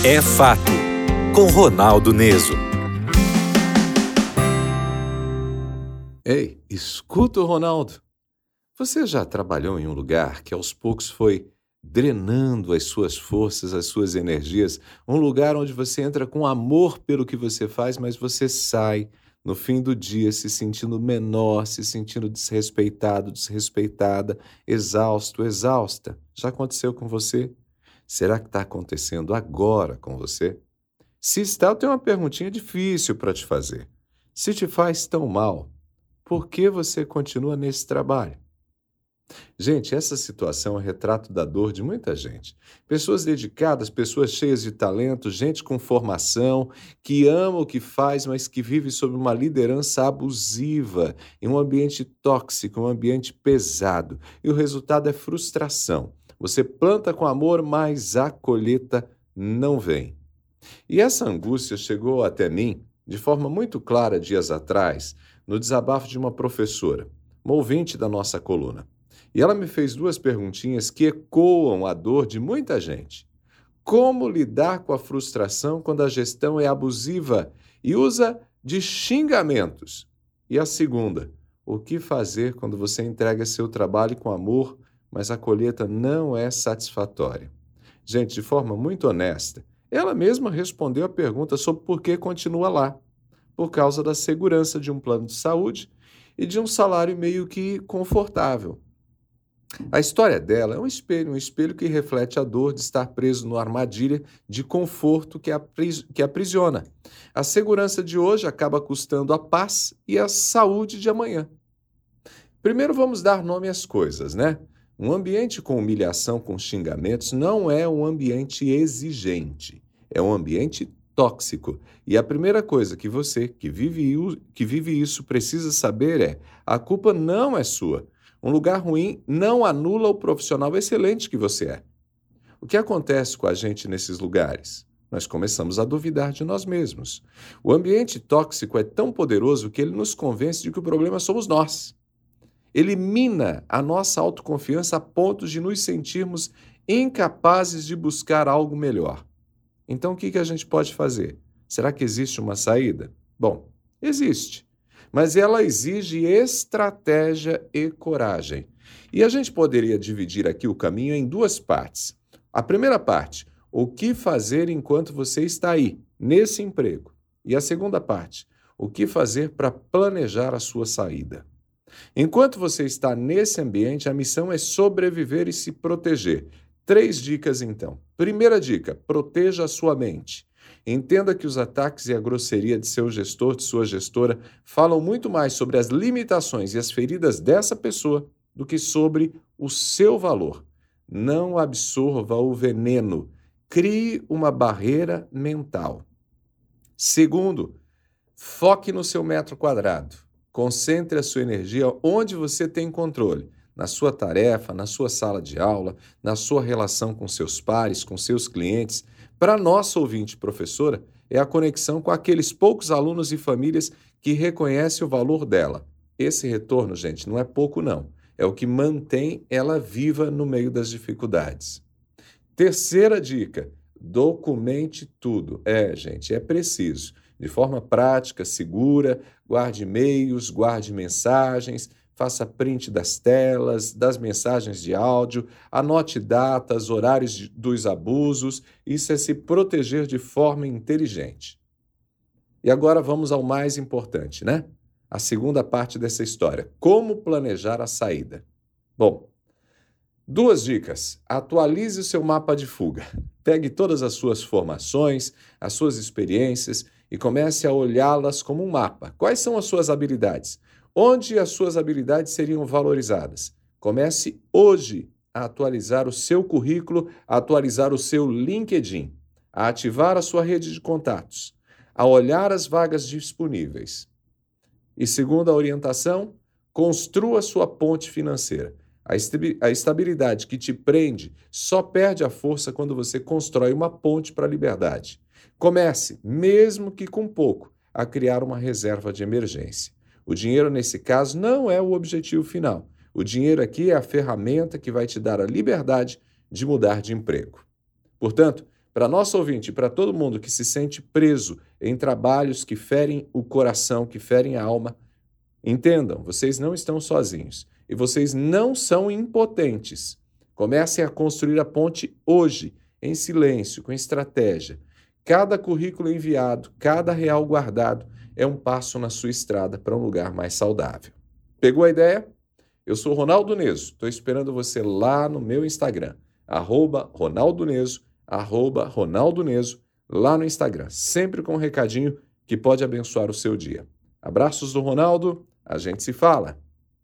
É Fato, com Ronaldo Neso. Ei, escuta o Ronaldo. Você já trabalhou em um lugar que aos poucos foi drenando as suas forças, as suas energias? Um lugar onde você entra com amor pelo que você faz, mas você sai no fim do dia se sentindo menor, se sentindo desrespeitado, desrespeitada, exausto, exausta. Já aconteceu com você? Será que está acontecendo agora com você? Se está, eu tenho uma perguntinha difícil para te fazer. Se te faz tão mal, por que você continua nesse trabalho? Gente, essa situação é um retrato da dor de muita gente. Pessoas dedicadas, pessoas cheias de talento, gente com formação, que ama o que faz, mas que vive sob uma liderança abusiva, em um ambiente tóxico, um ambiente pesado. E o resultado é frustração. Você planta com amor, mas a colheita não vem. E essa angústia chegou até mim de forma muito clara dias atrás, no desabafo de uma professora, uma ouvinte da nossa coluna. E ela me fez duas perguntinhas que ecoam a dor de muita gente. Como lidar com a frustração quando a gestão é abusiva e usa de xingamentos? E a segunda, o que fazer quando você entrega seu trabalho com amor, mas a colheita não é satisfatória? Gente, de forma muito honesta, ela mesma respondeu a pergunta sobre por que continua lá. Por causa da segurança de um plano de saúde e de um salário meio que confortável. A história dela é um espelho que reflete a dor de estar preso numa armadilha de conforto que aprisiona. A segurança de hoje acaba custando a paz e a saúde de amanhã. Primeiro vamos dar nome às coisas, né? Um ambiente com humilhação, com xingamentos, não é um ambiente exigente, é um ambiente tóxico. E a primeira coisa que você, que vive isso, precisa saber é: a culpa não é sua. Um lugar ruim não anula o profissional excelente que você é. O que acontece com a gente nesses lugares? Nós começamos a duvidar de nós mesmos. O ambiente tóxico é tão poderoso que ele nos convence de que o problema somos nós. Ele mina a nossa autoconfiança a ponto de nos sentirmos incapazes de buscar algo melhor. Então, o que a gente pode fazer? Será que existe uma saída? Bom, existe, mas ela exige estratégia e coragem. E a gente poderia dividir aqui o caminho em duas partes. A primeira parte, o que fazer enquanto você está aí, nesse emprego? E a segunda parte, o que fazer para planejar a sua saída? Enquanto você está nesse ambiente, a missão é sobreviver e se proteger. 3 dicas, então. Primeira dica, proteja a sua mente. Entenda que os ataques e a grosseria de seu gestor, de sua gestora, falam muito mais sobre as limitações e as feridas dessa pessoa do que sobre o seu valor. Não absorva o veneno. Crie uma barreira mental. Segundo, foque no seu metro quadrado. Concentre a sua energia onde você tem controle, na sua tarefa, na sua sala de aula, na sua relação com seus pares, com seus clientes. Para nossa ouvinte professora, é a conexão com aqueles poucos alunos e famílias que reconhecem o valor dela. Esse retorno, gente, não é pouco não. É o que mantém ela viva no meio das dificuldades. Terceira dica, documente tudo. Gente, é preciso. De forma prática, segura, guarde e-mails, guarde mensagens, faça print das telas, das mensagens de áudio, anote datas, horários dos abusos. Isso é se proteger de forma inteligente. E agora vamos ao mais importante, né? A segunda parte dessa história. Como planejar a saída? Bom, 2 dicas. Atualize o seu mapa de fuga. Pegue todas as suas formações, as suas experiências e comece a olhá-las como um mapa. Quais são as suas habilidades? Onde as suas habilidades seriam valorizadas? Comece hoje a atualizar o seu currículo, a atualizar o seu LinkedIn, a ativar a sua rede de contatos, a olhar as vagas disponíveis. E segunda orientação, construa sua ponte financeira. A estabilidade que te prende só perde a força quando você constrói uma ponte para a liberdade. Comece, mesmo que com pouco, a criar uma reserva de emergência. O dinheiro, nesse caso, não é o objetivo final. O dinheiro aqui é a ferramenta que vai te dar a liberdade de mudar de emprego. Portanto, Para nosso ouvinte e para todo mundo que se sente preso em trabalhos que ferem o coração, que ferem a alma, entendam, vocês não estão sozinhos e vocês não são impotentes. Comecem a construir a ponte hoje, em silêncio, com estratégia. Cada currículo enviado, cada real guardado é um passo na sua estrada para um lugar mais saudável. Pegou a ideia? Eu sou Ronaldo Neso, estou esperando você lá no meu Instagram, @RonaldoNeso, @RonaldoNeso, lá no Instagram, sempre com um recadinho que pode abençoar o seu dia. Abraços do Ronaldo, a gente se fala!